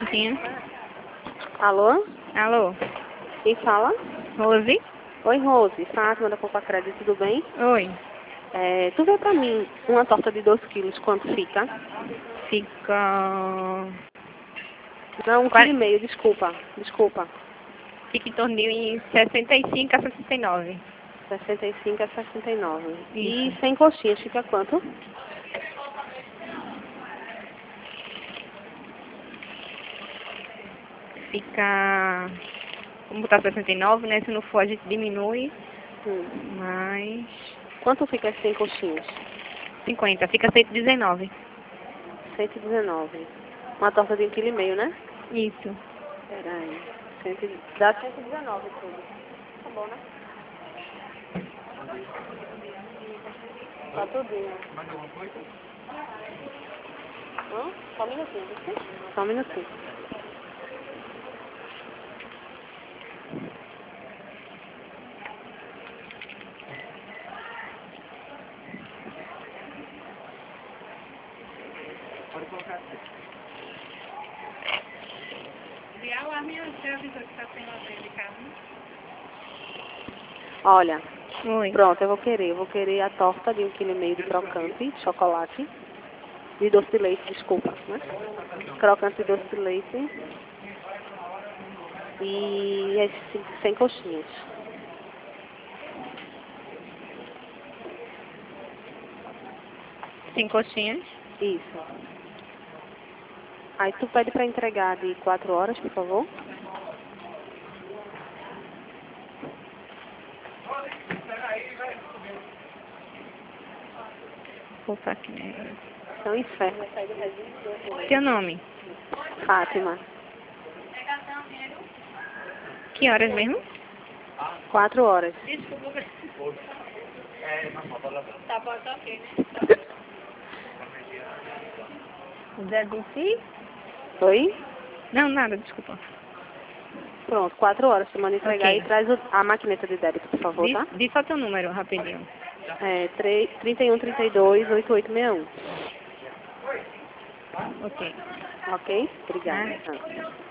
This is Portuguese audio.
Sim. Alô? Alô? Quem fala? Rose? Oi, Rose. Fátima da Poupa Crédito, tudo bem? Oi. Tu vê pra mim uma torta de 2 quilos, quanto fica? Fica... Não, 1,5 kg, desculpa. Fica em torno de 65 a 69. 65 a 69. E Isso. sem coxinhas, fica quanto? Fica... Vamos botar 69, né? Se não for, a gente diminui. Mais... Quanto fica sem coxinhas? 50. Fica 119. 119. Uma torta de 1,5 kg, né? Isso. Peraí. Dá 119 tudo. Tá bom, né? Tá tudinho. Só um minutinho, viu? Só um minutinho. Pode colocar aqui. Olha, Oi. pronto, eu vou querer a torta de 1,5 kg de crocante, chocolate, de doce de leite, desculpa, né? Crocante de doce de leite e sem coxinhas. Sem coxinhas. Isso. Aí tu pede pra entregar de 4 horas, por favor. Vou botar aqui, né? É um inferno. Seu nome? Fátima. Que horas mesmo? 4 horas. Zé Vici? Oi? Não, nada, desculpa. Pronto, 4 horas. Tu manda entregar Ok. e traz a maquineta de débito, por favor, tá? Diz só teu número, rapidinho. 31 32 8861. Ok. Ok? Obrigada. Ah.